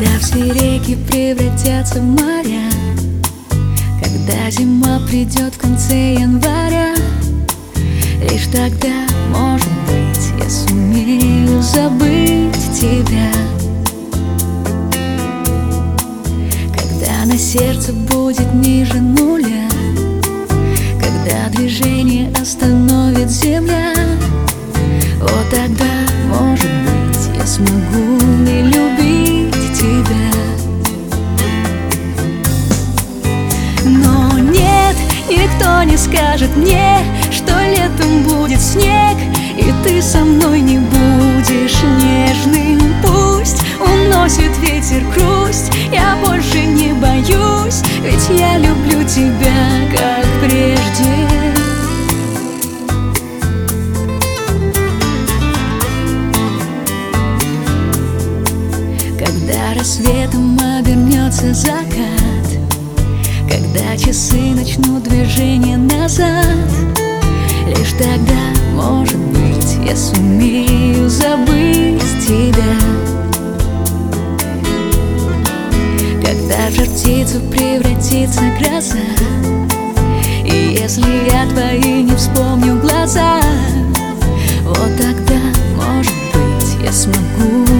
Когда все реки превратятся в моря, когда зима придет в конце января, лишь тогда, может быть, я сумею забыть тебя. Когда на сердце будет ниже нуля, когда движение остановит земля, вот тогда, может быть, я смогу не любить тебя. Но нет, никто не скажет мне, что летом будет снег, и ты со мной не будешь нежным. Пусть уносит ветер грусть, я больше не боюсь, ведь я люблю тебя, как прежде. Когда рассветом обернется закат, когда часы начнут движение назад, лишь тогда, может быть, я сумею забыть тебя. Когда в жар птицу превратится гроза, и если я твои не вспомню глаза, вот тогда, может быть, я смогу